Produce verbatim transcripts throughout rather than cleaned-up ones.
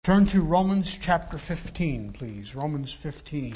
Turn to Romans chapter fifteen, please. Romans fifteen.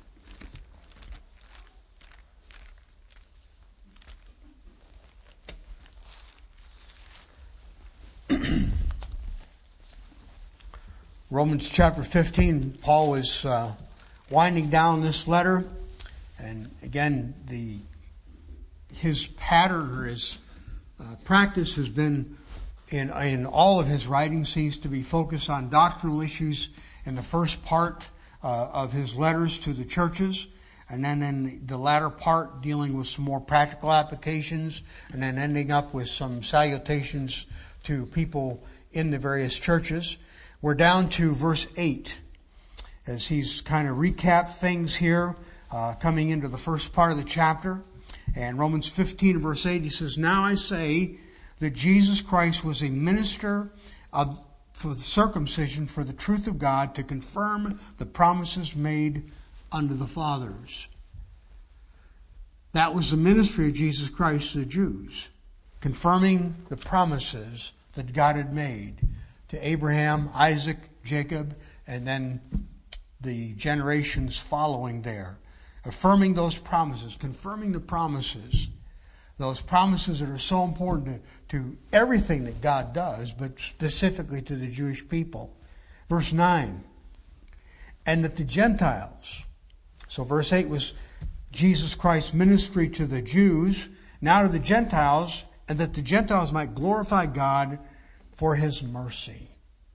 Romans chapter fifteen, Paul is uh, winding down this letter. And again, the his pattern or his uh, practice has been in, in all of his writings seems to be focused on doctrinal issues in the first part uh, of his letters to the churches. And then in the latter part dealing with some more practical applications. And then ending up with some salutations to people in the various churches. We're down to verse eight as he's kind of recapped things here uh, coming into the first part of the chapter. And Romans fifteen verse eight, he says, "Now I say that Jesus Christ was a minister of for the circumcision for the truth of God to confirm the promises made unto the fathers." That was the ministry of Jesus Christ to the Jews, confirming the promises that God had made to Abraham, Isaac, Jacob, and then the generations following there. Affirming those promises, confirming the promises. Those promises that are so important to, to everything that God does, but specifically to the Jewish people. Verse nine. "And that the Gentiles," so verse eight was Jesus Christ's ministry to the Jews, now to the Gentiles, "and that the Gentiles might glorify God for His mercy."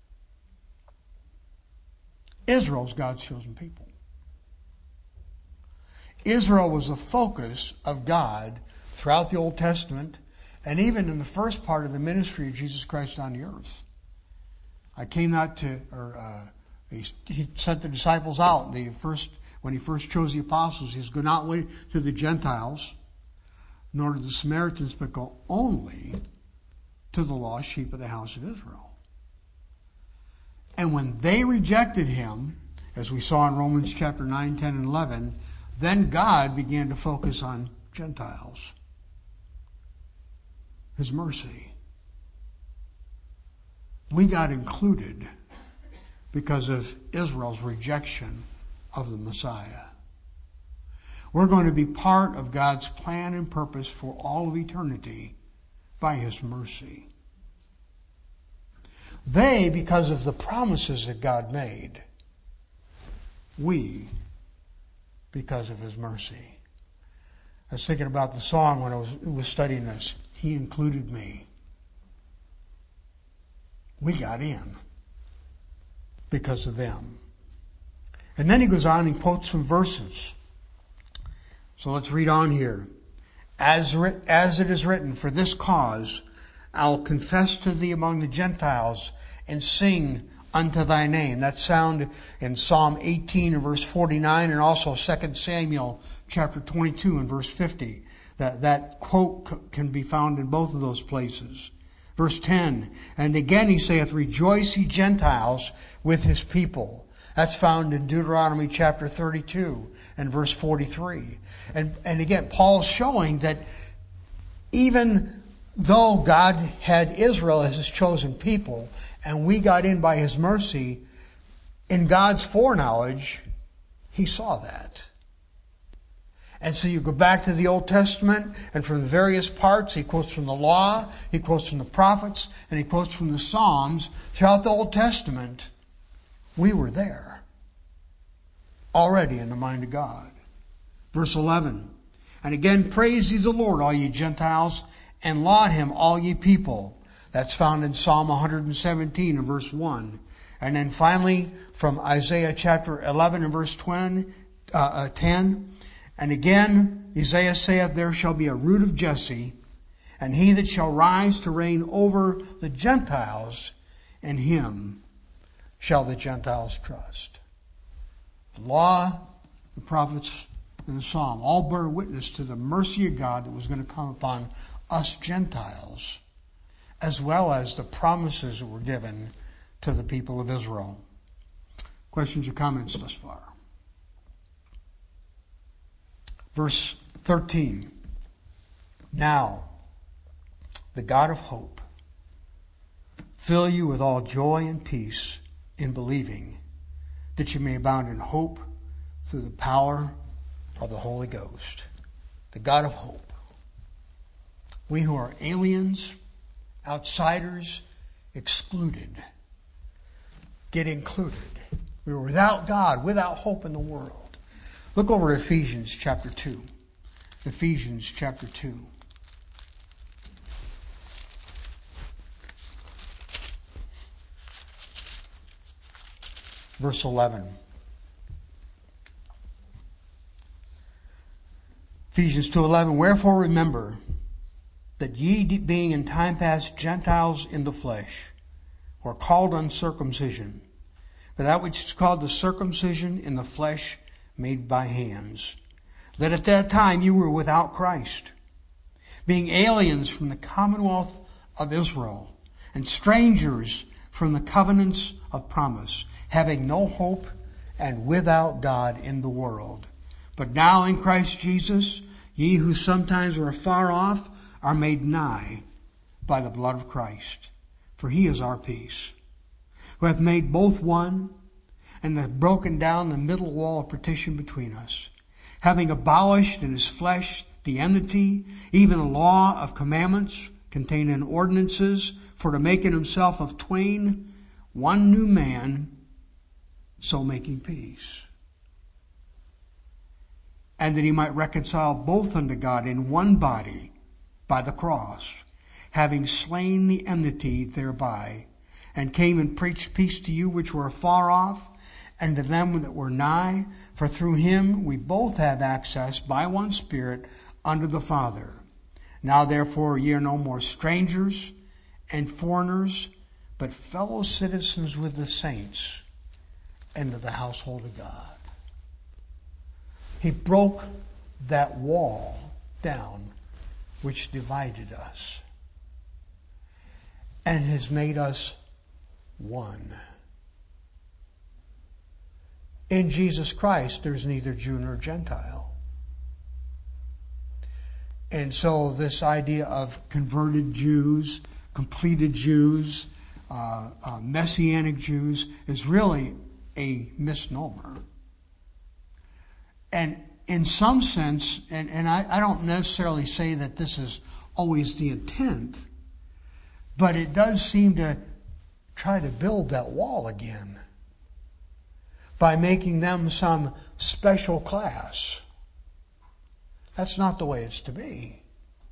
Israel's God's chosen people. Israel was the focus of God throughout the Old Testament and even in the first part of the ministry of Jesus Christ on the earth. I came not to, or uh, he, he sent the disciples out. The first, when he first chose the apostles, he says, "Go not away to the Gentiles, nor to the Samaritans, but go only to the lost sheep of the house of Israel." And when they rejected him, as we saw in Romans chapter nine, ten, and eleven, then God began to focus on Gentiles. His mercy. We got included because of Israel's rejection of the Messiah. We're going to be part of God's plan and purpose for all of eternity by His mercy. They, because of the promises that God made. We, because of His mercy. I was thinking about the song when I was, was studying this. He included me. We got in because of them. And then he goes on and he quotes some verses. So let's read on here. As, writ- as it is written, "For this cause I'll confess to thee among the Gentiles and sing unto thy name." That's found in Psalm eighteen and verse forty-nine, and also Second Samuel chapter twenty-two and verse fifty. That, that quote c- can be found in both of those places. Verse ten, "And again he saith, Rejoice ye Gentiles with his people." That's found in Deuteronomy chapter thirty-two and verse forty-three. And, and again, Paul's showing that even though God had Israel as His chosen people, and we got in by His mercy, in God's foreknowledge, He saw that. And so you go back to the Old Testament, and from the various parts, He quotes from the law, He quotes from the prophets, and He quotes from the Psalms. Throughout the Old Testament, we were there, already in the mind of God. Verse eleven, "And again, praise ye the Lord, all ye Gentiles, and laud Him, all ye people." That's found in Psalm one seventeen and verse one. And then finally, from Isaiah chapter eleven and verse ten, uh, ten. "And again, Isaiah saith, There shall be a root of Jesse, and he that shall rise to reign over the Gentiles, and him shall the Gentiles trust." The law, the prophets, and the Psalm all bear witness to the mercy of God that was going to come upon us Gentiles, as well as the promises that were given to the people of Israel. Questions or comments thus far? Verse thirteen. "Now, the God of hope fill you with all joy and peace in believing, that you may abound in hope through the power of the Holy Ghost, the God of hope. We who are aliens, outsiders, excluded, get included. We were without God, without hope in the world. Look over to Ephesians chapter two. Ephesians chapter two. Verse eleven. Ephesians two eleven. Wherefore remember that ye, being in time past Gentiles in the flesh, were called uncircumcision, but that which is called the circumcision in the flesh made by hands, that at that time you were without Christ, being aliens from the commonwealth of Israel, and strangers from the covenants of promise, having no hope and without God in the world. But now in Christ Jesus, ye who sometimes were afar off are made nigh by the blood of Christ. For he is our peace, who hath made both one, and hath broken down the middle wall of partition between us, having abolished in his flesh the enmity, even a law of commandments contained in ordinances, for to make in himself of twain one new man, so making peace. And that he might reconcile both unto God in one body by the cross, having slain the enmity thereby, and came and preached peace to you which were afar off, and to them that were nigh. For through him we both have access by one Spirit unto the Father. Now therefore ye are no more strangers and foreigners, but fellow citizens with the saints, and of the household of God. He broke that wall down which divided us, and has made us one. In Jesus Christ, there's neither Jew nor Gentile. And so this idea of converted Jews, completed Jews, uh, uh, Messianic Jews is really a misnomer. And in some sense, and, and I, I don't necessarily say that this is always the intent, but it does seem to try to build that wall again by making them some special class. That's not the way it's to be.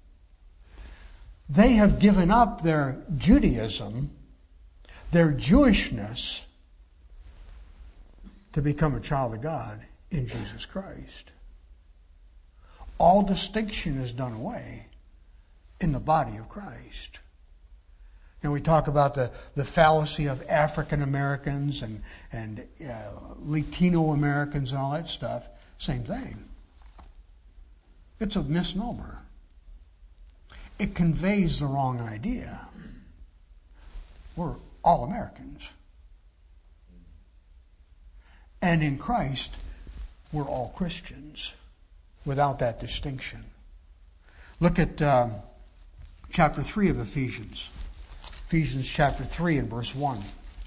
They have given up their Judaism, their Jewishness, to become a child of God in Jesus Christ. All distinction is done away in the body of Christ. And we talk about the, the fallacy of African Americans and, and uh, Latino Americans and all that stuff. Same thing. It's a misnomer. It conveys the wrong idea. We're all Americans. And in Christ, we're all Christians without that distinction. Look at uh, chapter three of Ephesians. Ephesians chapter three and verse one.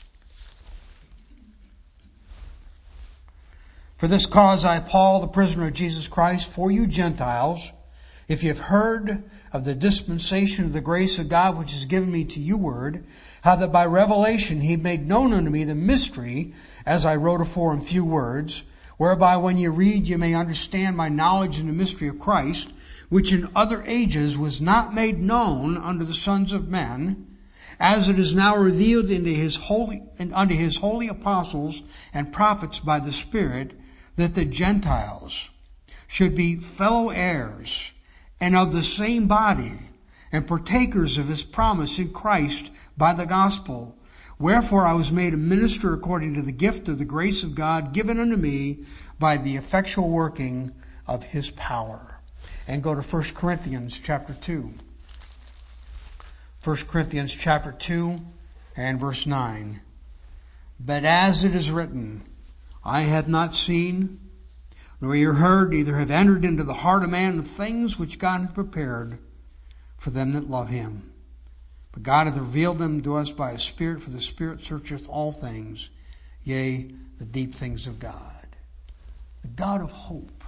For this cause I, Paul, the prisoner of Jesus Christ, for you Gentiles, if you have heard of the dispensation of the grace of God which is given me to you word, how that by revelation he made known unto me the mystery, as I wrote afore in few words, whereby when you read you may understand my knowledge in the mystery of Christ, which in other ages was not made known unto the sons of men, as it is now revealed into his holy, unto his holy apostles and prophets by the Spirit, that the Gentiles should be fellow heirs and of the same body, and partakers of his promise in Christ by the gospel. Wherefore I was made a minister according to the gift of the grace of God given unto me by the effectual working of his power. And go to First Corinthians chapter two. First Corinthians chapter two and verse nine. But as it is written, I have not seen, nor ear heard, neither have entered into the heart of man the things which God hath prepared for them that love him. But God hath revealed them to us by his Spirit, for the Spirit searcheth all things, yea, the deep things of God. The God of hope.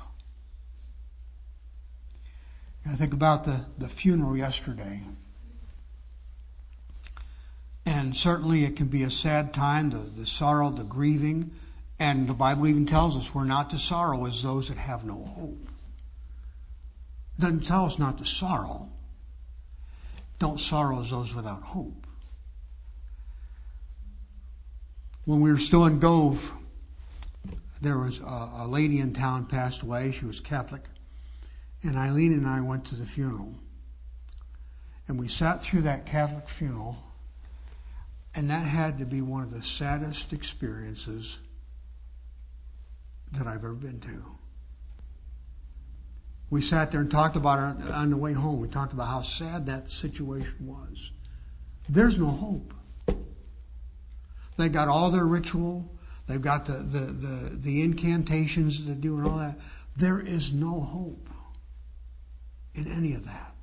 I think about the, the funeral yesterday. And certainly it can be a sad time, the, the sorrow, the grieving. And the Bible even tells us we're not to sorrow as those that have no hope. It doesn't tell us not to sorrow. Don't sorrow as those without hope. When we were still in Gove, there was a, a lady in town passed away. She was Catholic. And Eileen and I went to the funeral. And we sat through that Catholic funeral. And that had to be one of the saddest experiences that I've ever been to. We sat there and talked about it on the way home. We talked about how sad that situation was. There's no hope. They got all their ritual. They've got the, the, the, the incantations to do and all that. There is no hope in any of that.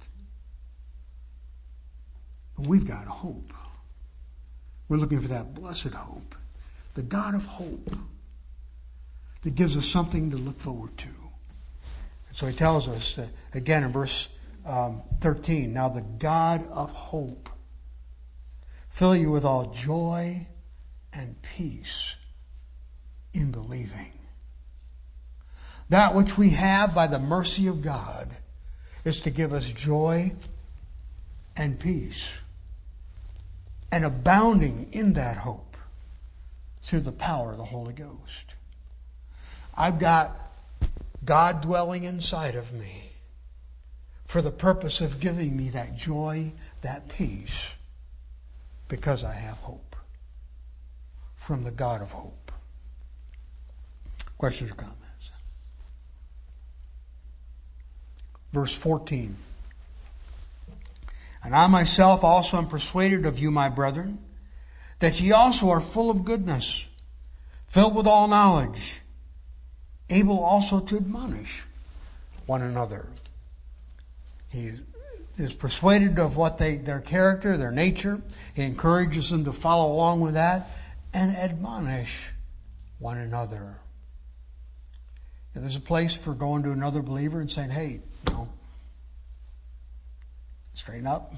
But we've got hope. We're looking for that blessed hope. The God of hope that gives us something to look forward to. And so he tells us, that, again in verse um, thirteen, now the God of hope fill you with all joy and peace in believing. That which we have by the mercy of God is to give us joy and peace, and abounding in that hope through the power of the Holy Ghost. I've got God dwelling inside of me for the purpose of giving me that joy, that peace, because I have hope from the God of hope. Questions or comments? Verse fourteen. And I myself also am persuaded of you, my brethren, that ye also are full of goodness, filled with all knowledge, able also to admonish one another. He is persuaded of what they, their character, their nature. He encourages them to follow along with that and admonish one another. And there's a place for going to another believer and saying, hey, you know, straighten up.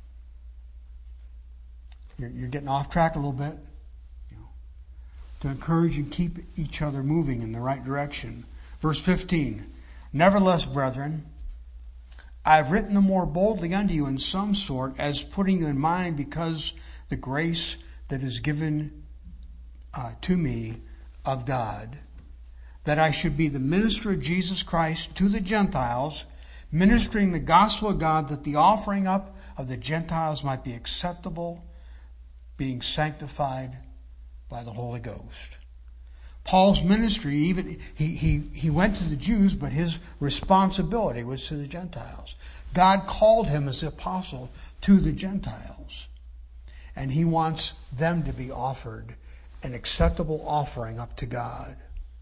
You're, you're getting off track a little bit. You know, to encourage and keep each other moving in the right direction. Verse fifteen. Nevertheless, brethren, I have written the more boldly unto you in some sort, as putting you in mind, because the grace that is given uh, to me of God, that I should be the minister of Jesus Christ to the Gentiles, ministering the gospel of God, that the offering up of the Gentiles might be acceptable, being sanctified by the Holy Ghost. Paul's ministry, even he, he, he went to the Jews, but his responsibility was to the Gentiles. God called him as the apostle to the Gentiles. And he wants them to be offered an acceptable offering up to God.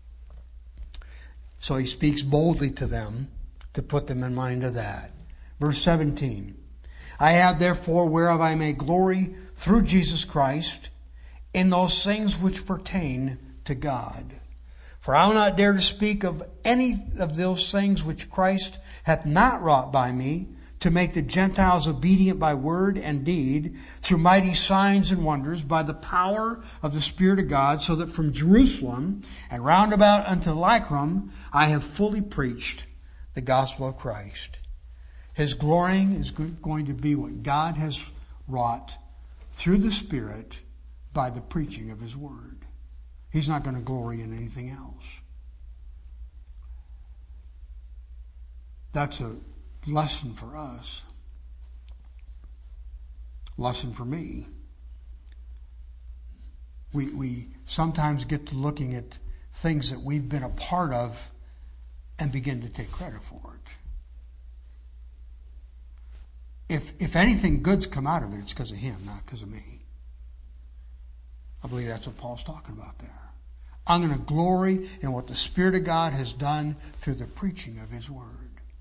So he speaks boldly to them to put them in mind of that. Verse seventeen. I have therefore whereof I may glory through Jesus Christ in those things which pertain to God. For I will not dare to speak of any of those things which Christ hath not wrought by me, to make the Gentiles obedient by word and deed, through mighty signs and wonders, by the power of the Spirit of God, so that from Jerusalem and round about unto Lycrum I have fully preached the gospel of Christ. His glorying is going to be what God has wrought through the Spirit by the preaching of His word. He's not going to glory in anything else. That's a lesson for us. Lesson for me. We we sometimes get to looking at things that we've been a part of and begin to take credit for it. If if anything good's come out of it, it's because of him, not because of me. I believe that's what Paul's talking about there. I'm going to glory in what the Spirit of God has done through the preaching of His word.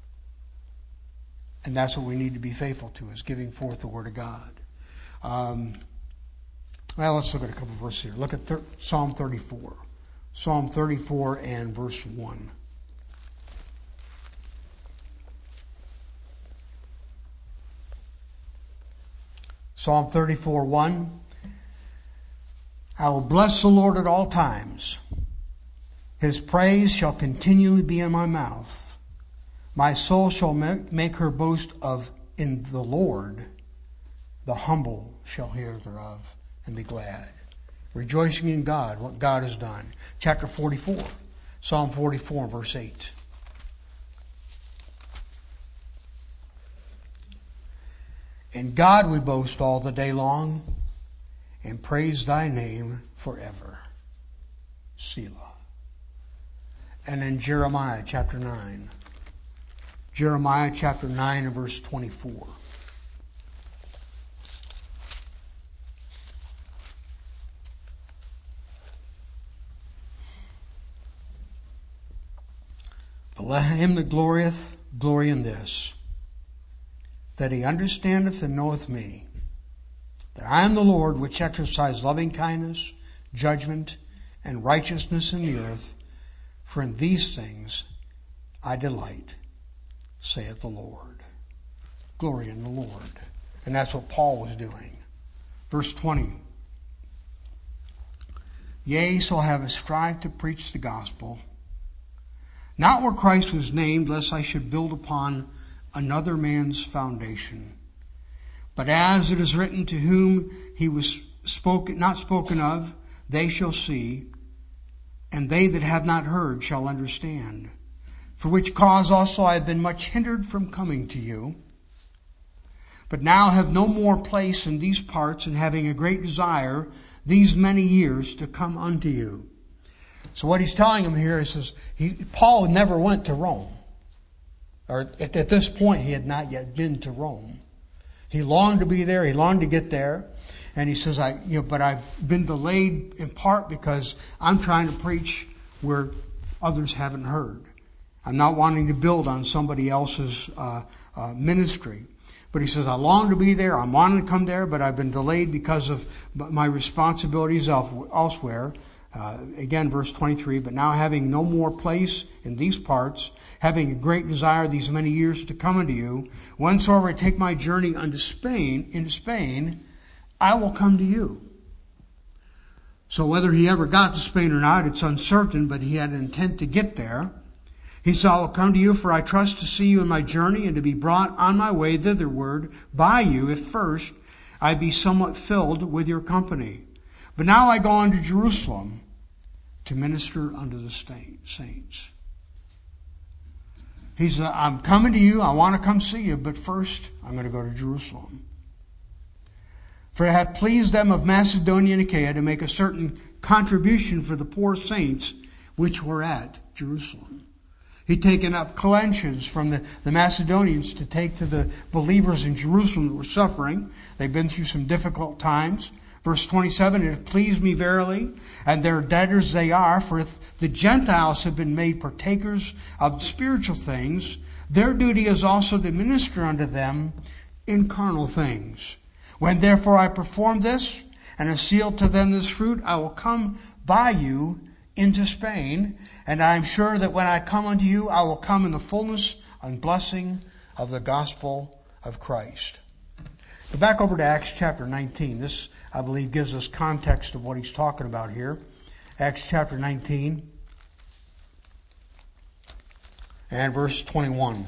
And that's what we need to be faithful to, is giving forth the word of God. Um, Well, let's look at a couple of verses here. Look at thir- Psalm thirty-four. Psalm thirty-four and verse one. Psalm thirty-four, one. I will bless the Lord at all times. His praise shall continually be in my mouth. My soul shall make her boast of in the Lord. The humble shall hear thereof and be glad. Rejoicing in God, what God has done. Chapter forty-four. Psalm forty-four, verse eight. In God we boast all the day long, and praise thy name forever. Selah. And in Jeremiah chapter nine. Jeremiah chapter nine and verse twenty-four. But let him that glorieth glory in this, that he understandeth and knoweth me, that I am the Lord which exercise loving kindness, judgment, and righteousness in the earth, for in these things I delight, saith the Lord. Glory in the Lord. And that's what Paul was doing. Verse twenty. Yea, so have I strived to preach the gospel, not where Christ was named, lest I should build upon another man's foundation. But as it is written, to whom he was spoken, not spoken of, they shall see, and they that have not heard shall understand. For which cause also I have been much hindered from coming to you, but now have no more place in these parts, and having a great desire these many years to come unto you. So what he's telling him here, he says, he, Paul never went to Rome. Or at, at this point, he had not yet been to Rome. He longed to be there. He longed to get there. And he says, I, you know, but I've been delayed in part because I'm trying to preach where others haven't heard. I'm not wanting to build on somebody else's uh, uh, ministry. But he says, I long to be there. I'm wanting to come there, but I've been delayed because of my responsibilities elsewhere. Uh, again, verse twenty-three, but now having no more place in these parts, having a great desire these many years to come unto you, whensoever I take my journey unto Spain, into Spain, I will come to you. So whether he ever got to Spain or not, it's uncertain, but he had an intent to get there. He said, I will come to you, for I trust to see you in my journey, and to be brought on my way thitherward by you, if first I be somewhat filled with your company. But now I go on to Jerusalem to minister unto the saints. He said, I'm coming to you. I want to come see you. But first, I'm going to go to Jerusalem. For it hath pleased them of Macedonia and Achaia to make a certain contribution for the poor saints which were at Jerusalem. He'd taken up collections from the, the Macedonians to take to the believers in Jerusalem that were suffering. They've been through some difficult times. Verse twenty-seven, it hath pleased me verily, and their debtors they are, for if the Gentiles have been made partakers of spiritual things, their duty is also to minister unto them in carnal things. When therefore I perform this, and have sealed to them this fruit, I will come by you into Spain, and I am sure that when I come unto you, I will come in the fullness and blessing of the gospel of Christ. Go back over to Acts chapter nineteen. This, I believe, gives us context of what he's talking about here. Acts chapter nineteen and verse twenty-one.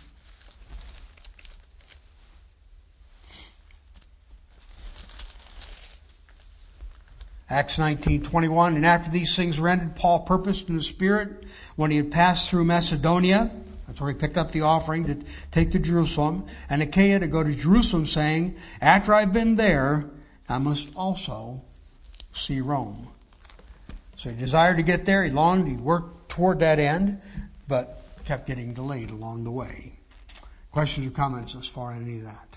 Acts nineteen twenty-one. And after these things were ended, Paul purposed in the Spirit, when he had passed through Macedonia, that's where he picked up the offering, to take to Jerusalem, and Achaia to go to Jerusalem, saying, after I've been there, I must also see Rome. So he desired to get there. He longed, he worked toward that end, but kept getting delayed along the way. Questions or comments as far as any of that?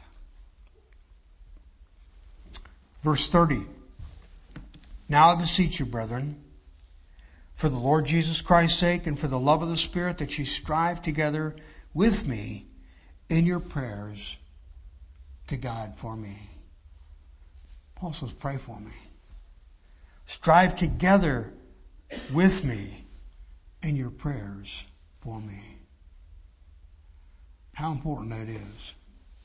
Verse thirty. Now I beseech you, brethren, for the Lord Jesus Christ's sake and for the love of the Spirit, that ye strive together with me in your prayers to God for me. Paul says, pray for me. Strive together with me in your prayers for me. How important that is.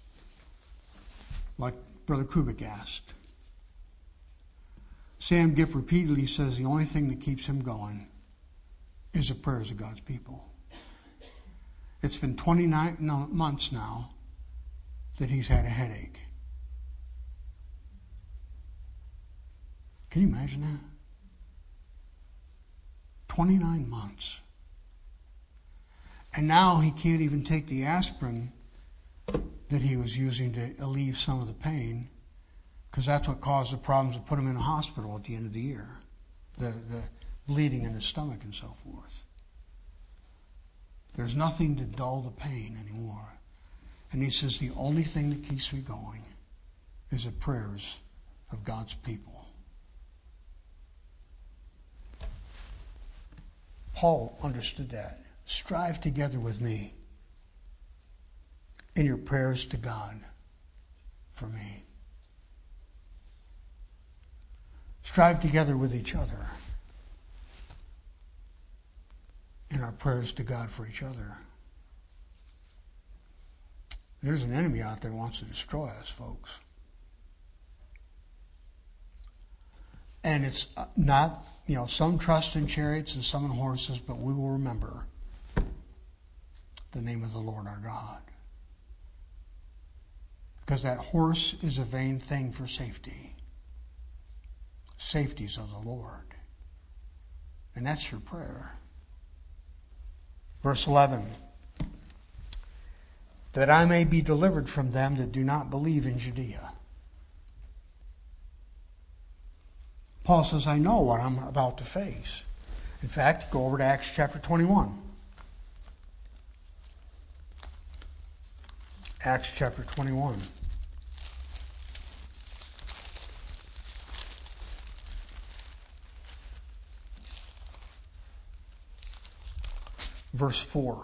Like Brother Kubik asked. Sam Gipp repeatedly says the only thing that keeps him going is the prayers of God's people. It's been twenty-nine months now that he's had a headache. Can you imagine that? twenty-nine months. And now he can't even take the aspirin that he was using to alleviate some of the pain, because that's what caused the problems that put him in a hospital at the end of the year. The, the bleeding in his stomach and so forth. There's nothing to dull the pain anymore. And he says the only thing that keeps me going is the prayers of God's people. Paul understood that. Strive together with me in your prayers to God for me. Strive together with each other in our prayers to God for each other. There's an enemy out there who wants to destroy us, folks. And it's not, you know, some trust in chariots and some in horses, but we will remember the name of the Lord our God. Because that horse is a vain thing for safety. Safety's of the Lord. And that's your prayer. Verse eleven. That I may be delivered from them that do not believe in Judea. Paul says, I know what I'm about to face. In fact, go over to Acts chapter twenty-one. Acts chapter twenty-one. Verse four.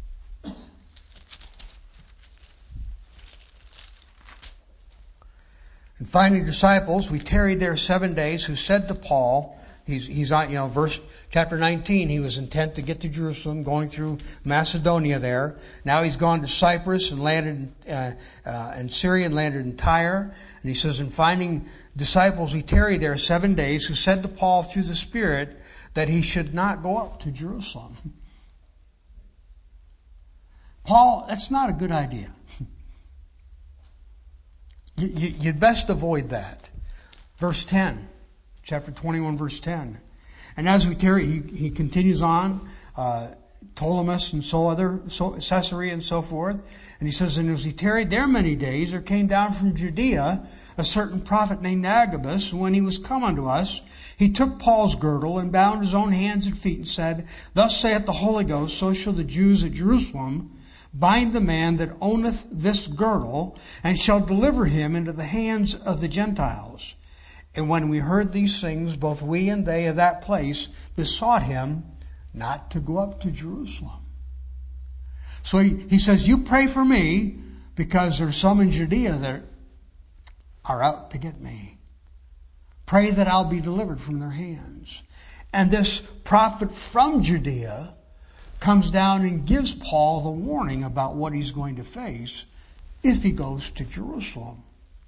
And finding disciples, we tarried there seven days, who said to Paul, he's, he's on, you know, verse, chapter nineteen, he was intent to get to Jerusalem, going through Macedonia there. Now he's gone to Cyprus and landed, uh, uh, and Syria and landed in Tyre. And he says, in finding disciples, we tarried there seven days, who said to Paul through the Spirit that he should not go up to Jerusalem. Paul, that's not a good idea. you, you, you'd best avoid that. Verse ten, chapter twenty-one, verse ten. And as we tarry, he, he continues on, uh, Ptolemus and so other, so, Caesarea and so forth. And he says, and as he tarried there many days, there came down from Judea a certain prophet named Agabus. And when he was come unto us, he took Paul's girdle and bound his own hands and feet and said, Thus saith the Holy Ghost, so shall the Jews at Jerusalem bind the man that owneth this girdle, and shall deliver him into the hands of the Gentiles. And when we heard these things, both we and they of that place besought him not to go up to Jerusalem. So he, he says, you pray for me, because there's some in Judea that are out to get me. Pray that I'll be delivered from their hands. And this prophet from Judea comes down and gives Paul the warning about what he's going to face if he goes to Jerusalem.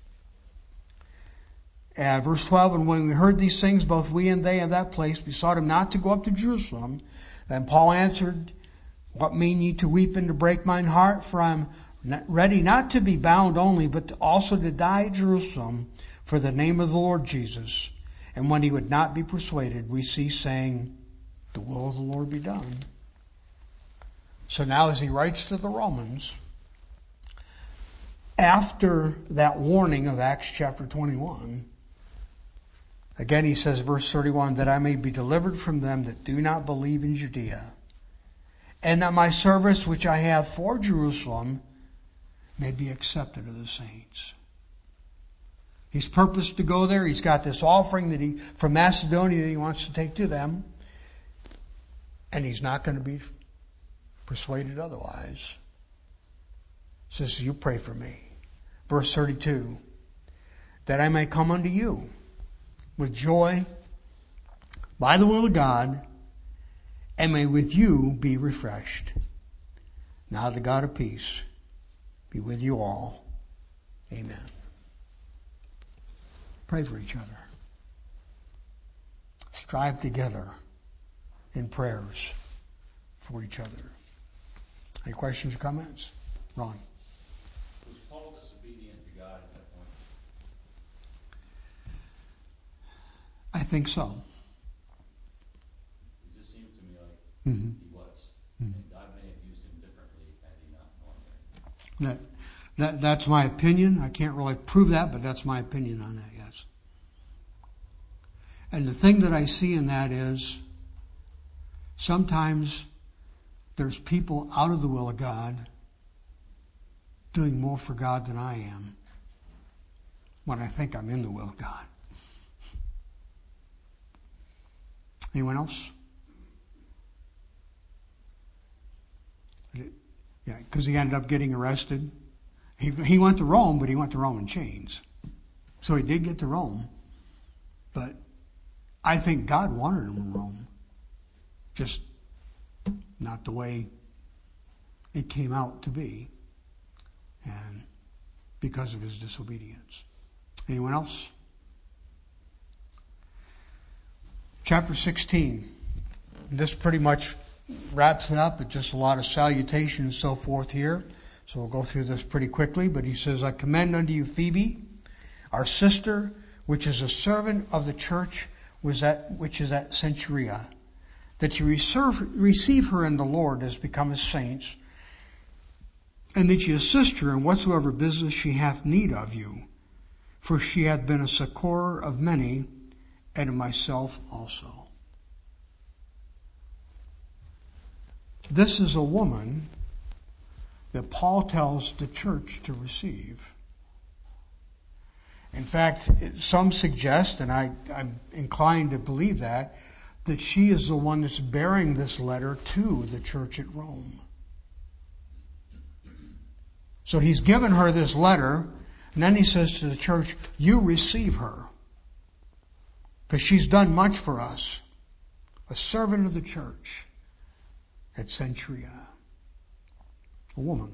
Uh, verse twelve, and when we heard these things, both we and they of that place besought him not to go up to Jerusalem. Then Paul answered, What mean ye to weep and to break mine heart? For I am ready not to be bound only, but also to die at Jerusalem for the name of the Lord Jesus. And when he would not be persuaded, we cease saying, The will of the Lord be done. So now as he writes to the Romans, after that warning of Acts chapter twenty-one, again he says, verse thirty-one, that I may be delivered from them that do not believe in Judea, and that my service which I have for Jerusalem may be accepted of the saints. He's purposed to go there. He's got this offering that he from Macedonia that he wants to take to them, and he's not going to be persuaded otherwise. Says, you pray for me. Verse thirty-two, that I may come unto you with joy by the will of God, and may with you be refreshed. Now the God of peace be with you all. Amen. Pray for each other. Strive together in prayers for each other. Any questions or comments? Ron. Was Paul disobedient to God at that point? I think so. It just seems to me like Mm-hmm. he was. Mm-hmm. And God may have used him differently had he not known that. That, that, that's my opinion. I can't really prove that, but that's my opinion on that, yes. And the thing that I see in that is sometimes there's people out of the will of God doing more for God than I am when I think I'm in the will of God. Anyone else? Yeah, because he ended up getting arrested. He, he went to Rome, but he went to Rome in chains. So he did get to Rome. But I think God wanted him in Rome. Just not the way it came out to be. And because of his disobedience. Anyone else? Chapter sixteen. This pretty much wraps it up. It's just a lot of salutation and so forth here. So we'll go through this pretty quickly. But he says, I commend unto you Phoebe, our sister, which is a servant of the church was at, which is at Cenchrea, that you receive, receive her in the Lord as become as saints, and that you assist her in whatsoever business she hath need of you. For she hath been a succorer of many, and of myself also. This is a woman that Paul tells the church to receive. In fact, some suggest, and I, I'm inclined to believe that, that she is the one that's bearing this letter to the church at Rome. So he's given her this letter, and then he says to the church, you receive her, because she's done much for us. A servant of the church at Cenchrea. A woman.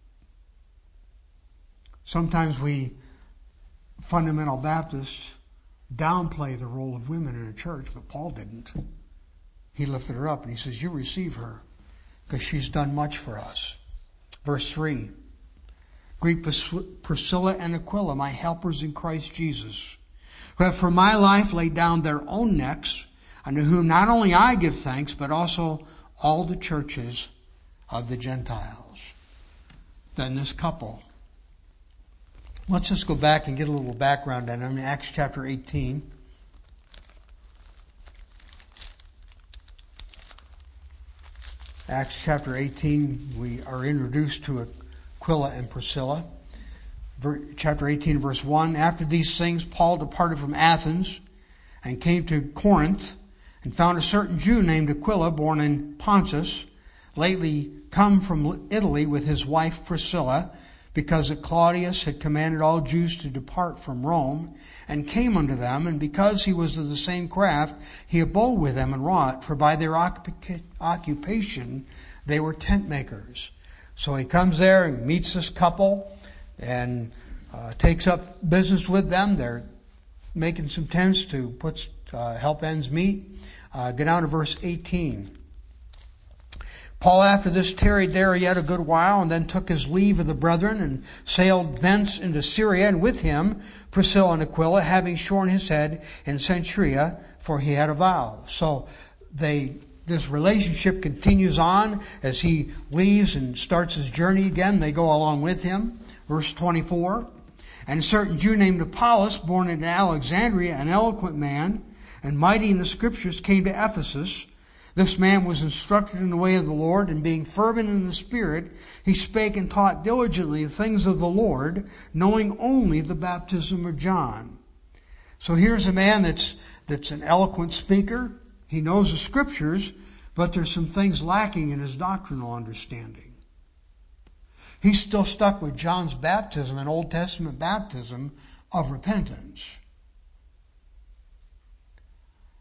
Sometimes we fundamental Baptists downplay the role of women in a church, but Paul didn't. He lifted her up and he says, you receive her because she's done much for us. Verse three, greet Priscilla and Aquila, my helpers in Christ Jesus, who have for my life laid down their own necks, unto whom not only I give thanks, but also all the churches of the Gentiles. Then this couple. Let's just go back and get a little background on them in Acts chapter eighteen. Acts chapter eighteen, we are introduced to Aquila and Priscilla. Chapter eighteen, verse one. After these things, Paul departed from Athens and came to Corinth, and found a certain Jew named Aquila, born in Pontus, lately come from Italy with his wife Priscilla, because that Claudius had commanded all Jews to depart from Rome, and came unto them, and because he was of the same craft, he abode with them and wrought, for by their occupation they were tent makers. So he comes there and meets this couple, and uh, takes up business with them. They're making some tents to put uh, help ends meet. Uh, get down to verse eighteen. Paul after this tarried there yet a good while, and then took his leave of the brethren, and sailed thence into Syria, and with him Priscilla and Aquila, having shorn his head in Cenchrea, for he had a vow. So they this relationship continues on as he leaves and starts his journey again. They go along with him. Verse twenty-four. And a certain Jew named Apollos, born in Alexandria, an eloquent man, and mighty in the Scriptures, came to Ephesus. This man was instructed in the way of the Lord, and being fervent in the Spirit, he spake and taught diligently the things of the Lord, knowing only the baptism of John. So here's a man that's that's an eloquent speaker. He knows the Scriptures, but there's some things lacking in his doctrinal understanding. He's still stuck with John's baptism, an Old Testament baptism of repentance.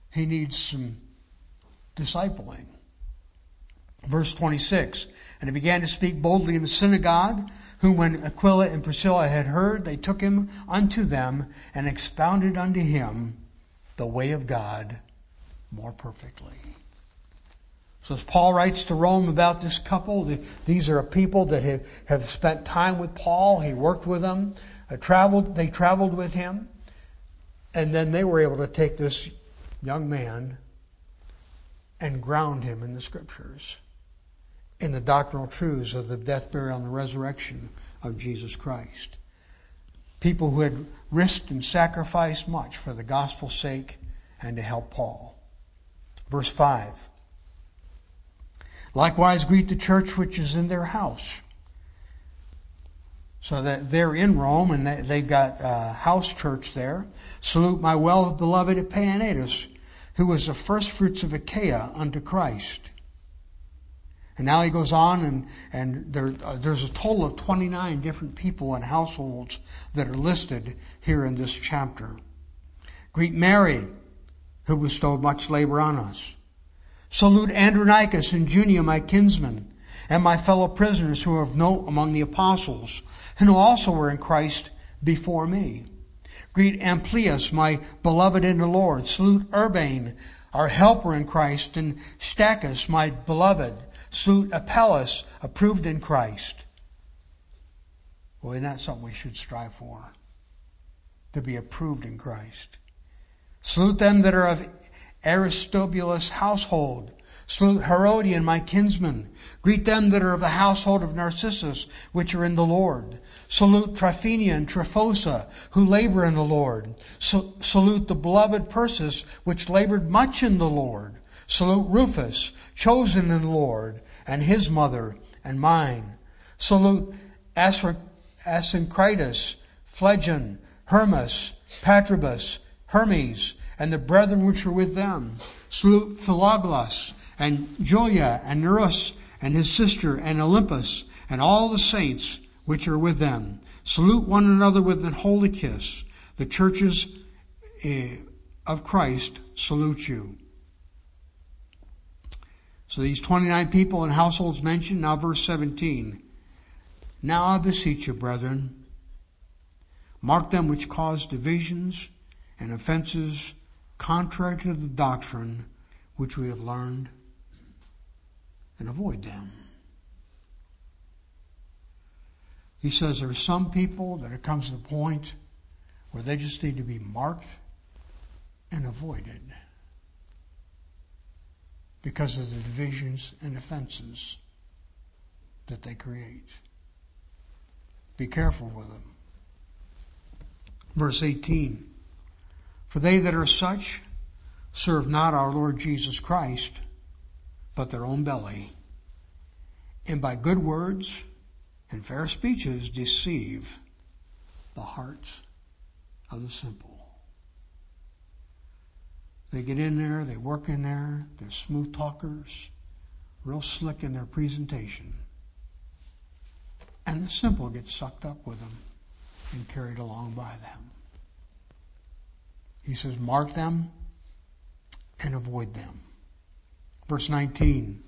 he needs some discipling. Verse twenty-six, and he began to speak boldly in the synagogue, whom when Aquila and Priscilla had heard, they took him unto them and expounded unto him the way of God more perfectly. So as Paul writes to Rome about this couple, these are people that have, have spent time with Paul. He worked with them, uh, traveled. They traveled with him, and then they were able to take this young man and ground him in the Scriptures, in the doctrinal truths of the death, burial, and the resurrection of Jesus Christ. People who had risked and sacrificed much for the gospel's sake and to help Paul. Verse five. Likewise greet the church which is in their house. So that they're in Rome and they've got a house church there. Salute my well-beloved Epaenetus, who was the firstfruits of Achaia unto Christ. And now he goes on, and, and there, uh, there's a total of twenty-nine different people and households that are listed here in this chapter. Greet Mary, who bestowed much labor on us. Salute Andronicus and Junia, my kinsmen, and my fellow prisoners who are of note among the apostles, and who also were in Christ before me. Greet Amplias, my beloved in the Lord. Salute Urbane, our helper in Christ, and Stachys, my beloved. Salute Apelles, approved in Christ. Well, isn't that something we should strive for? To be approved in Christ. Salute them that are of Aristobulus' household. Salute Herodian, my kinsman. Greet them that are of the household of Narcissus, which are in the Lord. Salute Tryphena and Tryphosa, who labor in the Lord. So, salute the beloved Persis, which labored much in the Lord. Salute Rufus, chosen in the Lord, and his mother, and mine. Salute Asyncritus, Phlegon, Hermas, Patrobas, Hermes, and the brethren which are with them. Salute Philoglos, and Julia, and Nereus, and his sister, and Olympus, and all the saints which are with them. Salute one another with an holy kiss. The churches of Christ salute you. So these twenty-nine people and households mentioned. Now verse seventeen. Now I beseech you, brethren, mark them which cause divisions and offenses contrary to the doctrine which we have learned, and avoid them. He says there are some people that it comes to the point where they just need to be marked and avoided because of the divisions and offenses that they create. Be careful with them. Verse eighteen. For they that are such serve not our Lord Jesus Christ, but their own belly, and by good words and fair speeches deceive the hearts of the simple. They get in there, they work in there, they're smooth talkers, real slick in their presentation. And the simple get sucked up with them and carried along by them. He says, mark them and avoid them. Verse nineteen.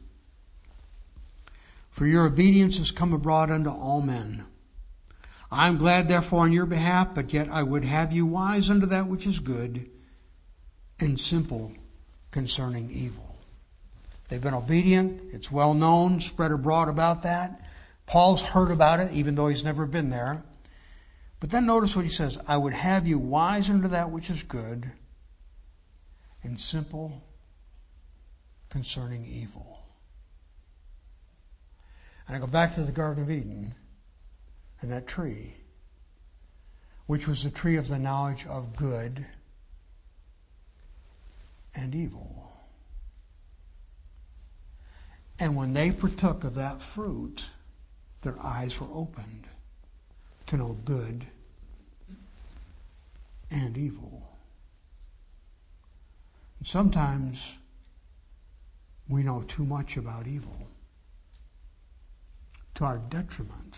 For your obedience has come abroad unto all men. I am glad therefore on your behalf, but yet I would have you wise unto that which is good, and simple concerning evil. They've been obedient. It's well known, spread abroad about that. Paul's heard about it, even though he's never been there. But then notice what he says. I would have you wise unto that which is good, and simple concerning evil. And I go back to the Garden of Eden and that tree, which was the tree of the knowledge of good and evil. And when they partook of that fruit, their eyes were opened to know good and evil. And sometimes we know too much about evil to our detriment.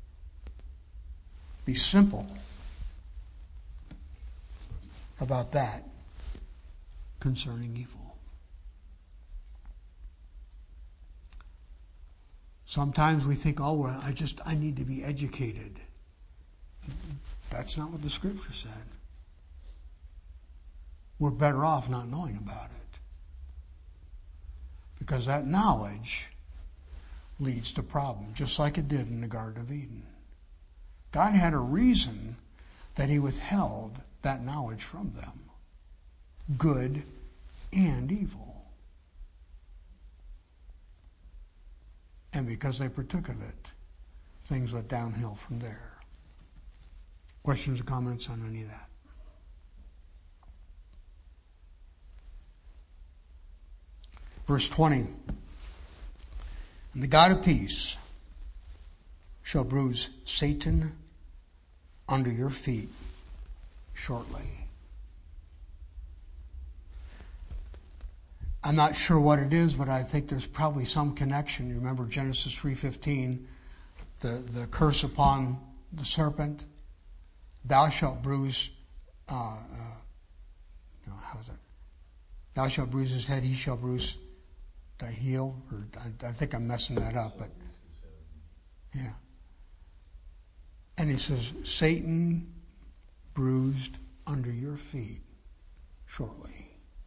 Be simple about that concerning evil. Sometimes we think, oh, well, I just, I need to be educated. That's not what the Scripture said. We're better off not knowing about it. Because that knowledge leads to problems, just like it did in the Garden of Eden. God had a reason that He withheld that knowledge from them. Good and evil. And because they partook of it, things went downhill from there. Questions or comments on any of that? Verse twenty. And the God of peace shall bruise Satan under your feet shortly. I'm not sure what it is, but I think there's probably some connection. You remember Genesis three fifteen, the, the curse upon the serpent. Thou shalt bruise, uh, uh, no, how's that? Thou shalt bruise his head, he shall bruise thy heel. Or I, I think I'm messing that up, but yeah. And he says, Satan bruised under your feet shortly.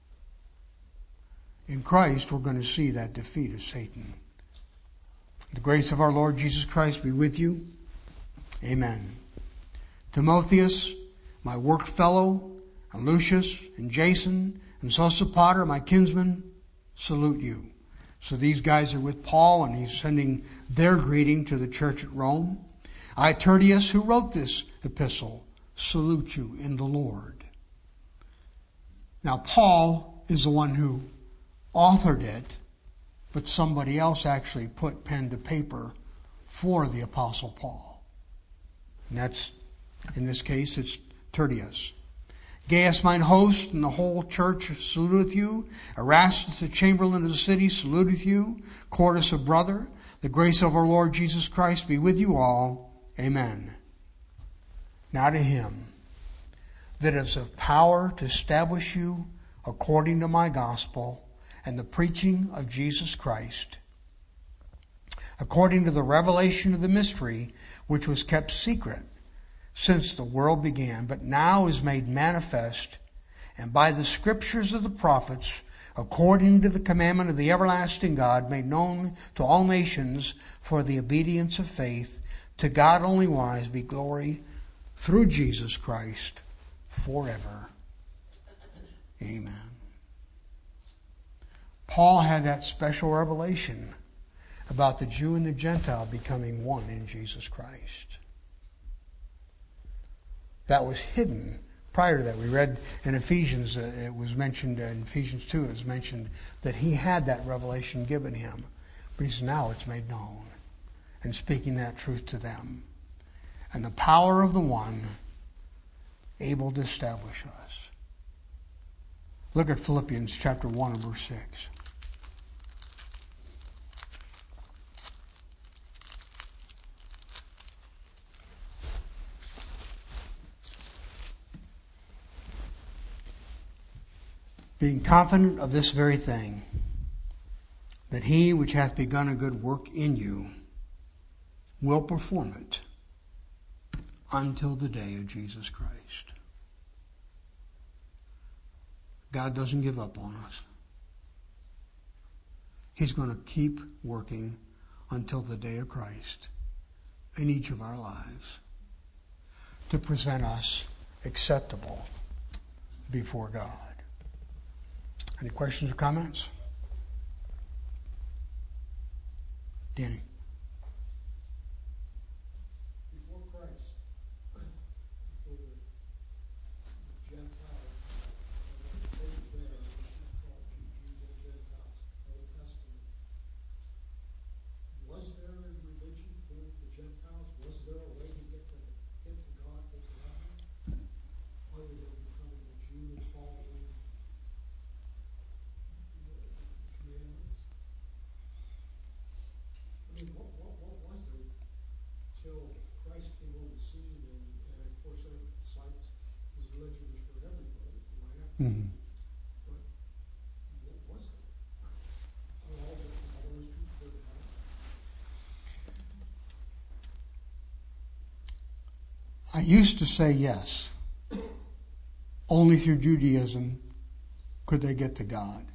In Christ, we're going to see that defeat of Satan. The grace of our Lord Jesus Christ be with you. Amen. Timotheus, my work fellow, and Lucius, and Jason, and Sosipater, my kinsmen, salute you. So these guys are with Paul, and he's sending their greeting to the church at Rome. I, Tertius, who wrote this epistle, salute you in the Lord. Now, Paul is the one who authored it, but somebody else actually put pen to paper for the Apostle Paul. And that's, in this case, it's Tertius. Gaius, mine host, and the whole church saluteth you. Erastus, the chamberlain of the city, saluteth you. Quartus, a brother. The grace of our Lord Jesus Christ be with you all. Amen. Now to him that is of power to establish you according to my gospel and the preaching of Jesus Christ, according to the revelation of the mystery which was kept secret since the world began, but now is made manifest, and by the scriptures of the prophets, according to the commandment of the everlasting God, made known to all nations for the obedience of faith. To God only wise be glory through Jesus Christ forever. Amen. Paul had that special revelation about the Jew and the Gentile becoming one in Jesus Christ. That was hidden prior to that. We read in Ephesians, uh, it was mentioned uh, in Ephesians two, it was mentioned that he had that revelation given him. But he said, now it's made known. And speaking that truth to them. And the power of the one able to establish us. Look at Philippians chapter one and verse six. Being confident of this very thing, that he which hath begun a good work in you will perform it until the day of Jesus Christ. God doesn't give up on us. He's going to keep working until the day of Christ in each of our lives to present us acceptable before God. Any questions or comments? Danny. Before Christ, before the Gentiles, the faith there, which is called Jews and Gentiles, Old Testament, was there a religion for the Gentiles? Was there a way to get to get to God, get to heaven, other than becoming a Jew and following the commandments? I mean, I used to say yes. Only through Judaism could they get to God.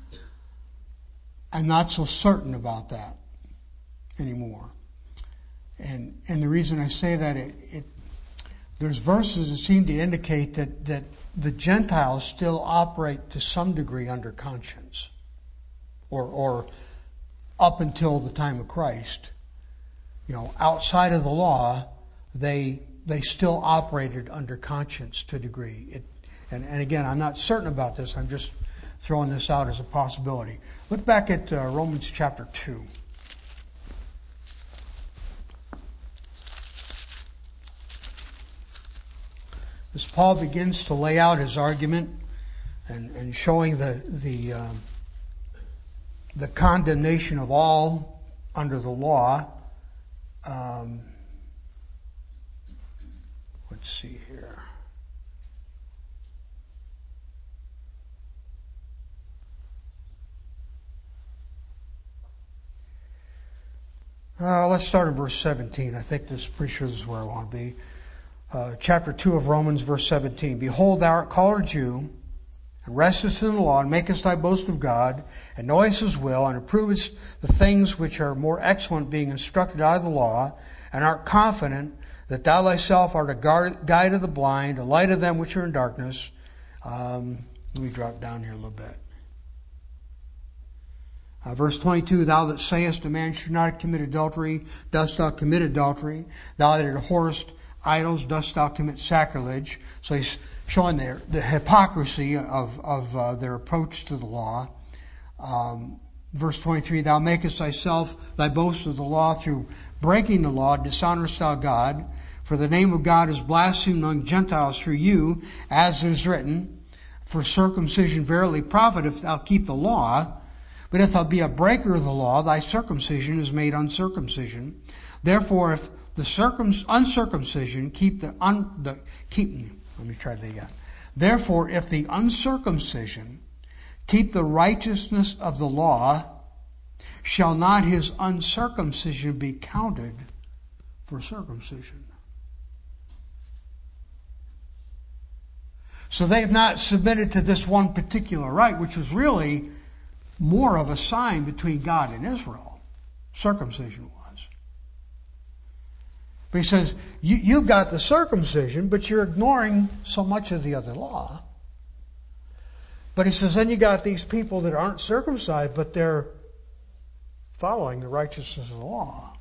I'm not so certain about that anymore. And and the reason I say that, it, it there's verses that seem to indicate that, that the Gentiles still operate to some degree under conscience. Or or up until the time of Christ. You know, outside of the law, they they still operated under conscience to a degree. It, and, and again, I'm not certain about this. I'm just throwing this out as a possibility. Look back at uh, Romans chapter two. As Paul begins to lay out his argument and, and showing the the um, the condemnation of all under the law. Um, let's see here. Uh, let's start in verse seventeen. I think this, pretty sure this is where I want to be. Uh, chapter two of Romans, verse seventeen. Behold, thou art called a Jew, and restest in the law, and makest thy boast of God, and knowest his will, and approvest the things which are more excellent, being instructed out of the law, and art confident that thou thyself art a guard, guide of the blind, a light of them which are in darkness. Um, let me drop down here a little bit. Uh, verse twenty-two, thou that sayest a man should not commit adultery, dost thou commit adultery? Thou that abhorrest idols, dost thou commit sacrilege? So he's showing their, the hypocrisy of, of uh, their approach to the law. Um, verse twenty-three, thou makest thyself thy boast of the law through breaking the law, dishonorest thou God. For the name of God is blasphemed among Gentiles through you, as is written, for circumcision verily profiteth if thou keep the law. But if thou be a breaker of the law, thy circumcision is made uncircumcision. Therefore, if the circum, uncircumcision keep the, un, the keep, let me try that again. Therefore, if the uncircumcision keep the righteousness of the law, shall not his uncircumcision be counted for circumcision? So they have not submitted to this one particular rite, which was really more of a sign between God and Israel. Circumcision was. But he says, you, you've got the circumcision, but you're ignoring so much of the other law. But he says, then you got these people that aren't circumcised, but they're following the righteousness of the law.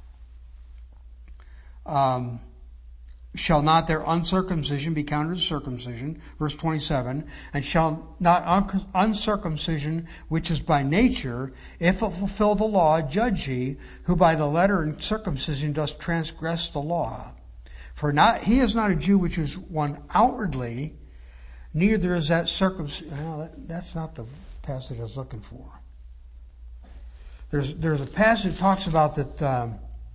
Um, shall not their uncircumcision be counted as circumcision? Verse twenty-seven. And shall not un- uncircumcision, which is by nature, if it fulfill the law, judge ye, who by the letter and circumcision does transgress the law? For not he is not a Jew which is one outwardly, neither is that circumcision. Well, that, that's not the passage I was looking for. There's there's a passage that talks about that um,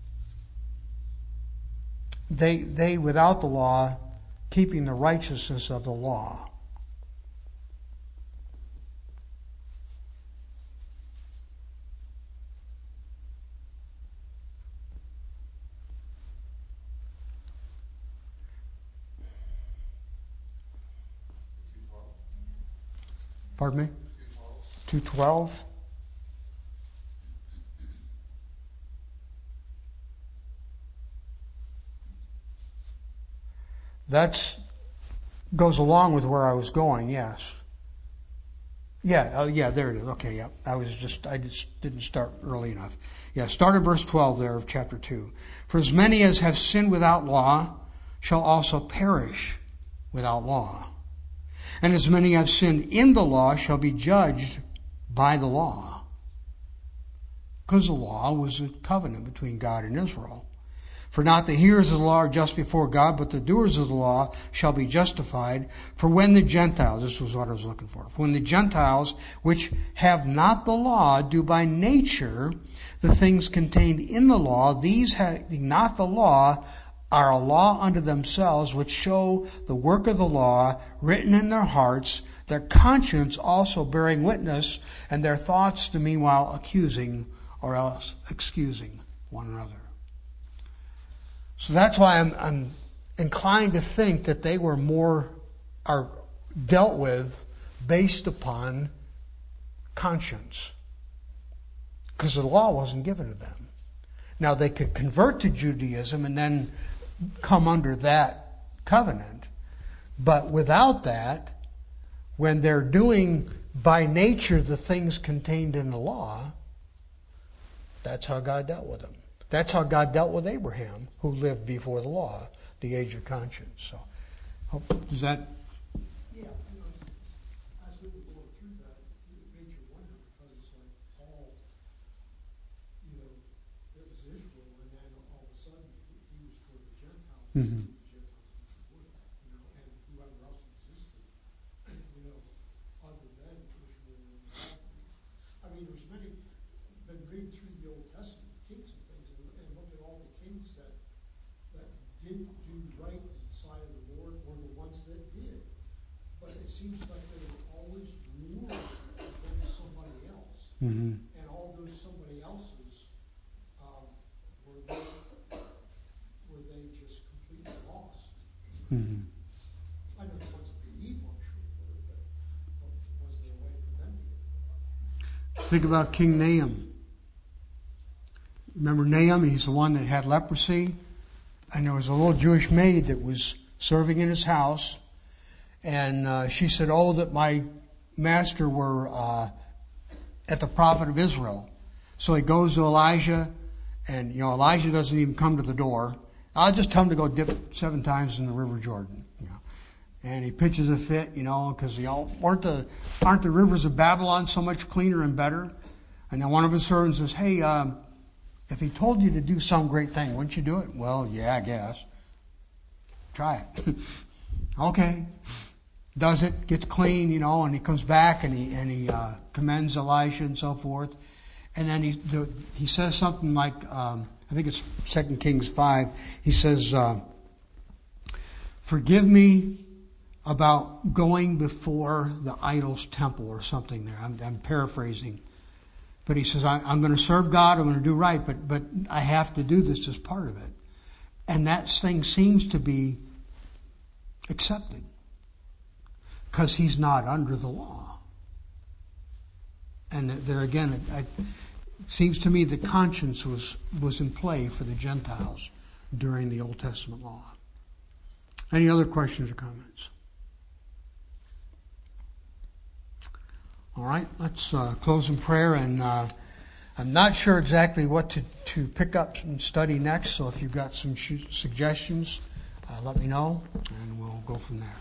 they they without the law keeping the righteousness of the law. Pardon me? two twelve. That goes along with where I was going, yes. Yeah, oh yeah, there it is. Okay, yeah. I was just, I just didn't start early enough. Yeah, start at verse twelve there of chapter two. For as many as have sinned without law shall also perish without law. And as many as have sinned in the law shall be judged by the law. Because the law was a covenant between God and Israel. For not the hearers of the law are just before God, but the doers of the law shall be justified. For when the Gentiles, this was what I was looking for, for when the Gentiles, which have not the law, do by nature the things contained in the law, these having not the law, are a law unto themselves, which show the work of the law written in their hearts, their conscience also bearing witness, and their thoughts the meanwhile accusing or else excusing one another. So that's why I'm, I'm inclined to think that they were more, are dealt with based upon conscience. Because the law wasn't given to them. Now they could convert to Judaism and then come under that covenant. But without that, when they're doing by nature the things contained in the law, that's how God dealt with them. That's how God dealt with Abraham, who lived before the law, the age of conscience. So, does that? Yeah, you know, as we were going through that, it made you wonder, because it's like Paul, you know, it was Israel, and then all of a sudden he, he was for the Gentiles. Mm-hmm. The Gentiles before that, you know, and whoever else existed, you know, other than Israel. I mean, there's many, been reading through the Old Testament, kings and things, and, and look at all the kings that that didn't do right in the sight of the Lord, or the ones that did. But it seems like they were always ruling than somebody else. Mm-hmm. And all those somebody else's, um, were they, were they just completely lost? Mm-hmm. I know the ones that were evil, I'm sure were, but, but was there a way for them to get? Think about King Nahum. Remember Nahum? He's the one that had leprosy. And there was a little Jewish maid that was serving in his house. And uh, she said, oh, that my master were uh, at the prophet of Israel. So he goes to Elijah. And, you know, Elijah doesn't even come to the door. I'll just tell him to go dip seven times in the River Jordan. You know. And he pitches a fit, you know, because you know, aren't the, aren't the rivers of Babylon so much cleaner and better? And then one of his servants says, hey, um, if he told you to do some great thing, wouldn't you do it? Well, yeah, I guess. Try it. Okay. Does it, gets clean, you know, and he comes back and he and he uh, commends Elisha and so forth. And then he the, he says something like, um, I think it's Second Kings five. He says, uh, forgive me about going before the idol's temple or something there. I'm, I'm paraphrasing. But he says, I, I'm going to serve God, I'm going to do right, but but I have to do this as part of it. And that thing seems to be accepted. Because he's not under the law. And there again, it, it seems to me that conscience was, was in play for the Gentiles during the Old Testament law. Any other questions or comments? All right, let's uh, close in prayer. And uh, I'm not sure exactly what to, to pick up and study next, so if you've got some sh- suggestions, uh, let me know, and we'll go from there.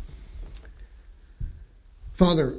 Father,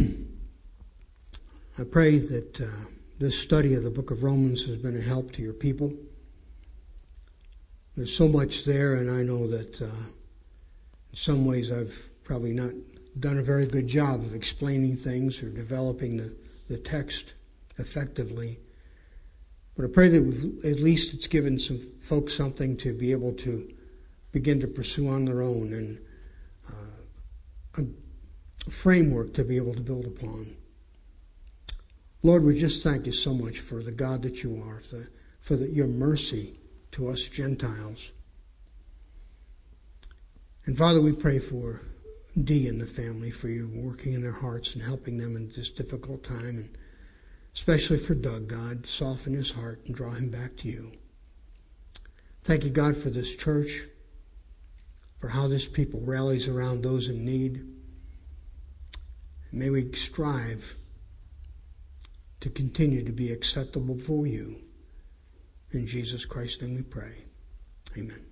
I pray that uh, this study of the book of Romans has been a help to your people. There's so much there, and I know that uh, in some ways I've probably not done a very good job of explaining things or developing the, the text effectively. But I pray that we've, at least it's given some folks something to be able to begin to pursue on their own, and uh, a framework to be able to build upon. Lord, we just thank you so much for the God that you are, for, the, for the, your mercy to us Gentiles. And Father, we pray for Dee and the family, for you working in their hearts and helping them in this difficult time, and especially for Doug, God, soften his heart and draw him back to you. Thank you, God, for this church, for how this people rallies around those in need. May we strive to continue to be acceptable for you. In Jesus Christ's name we pray. Amen.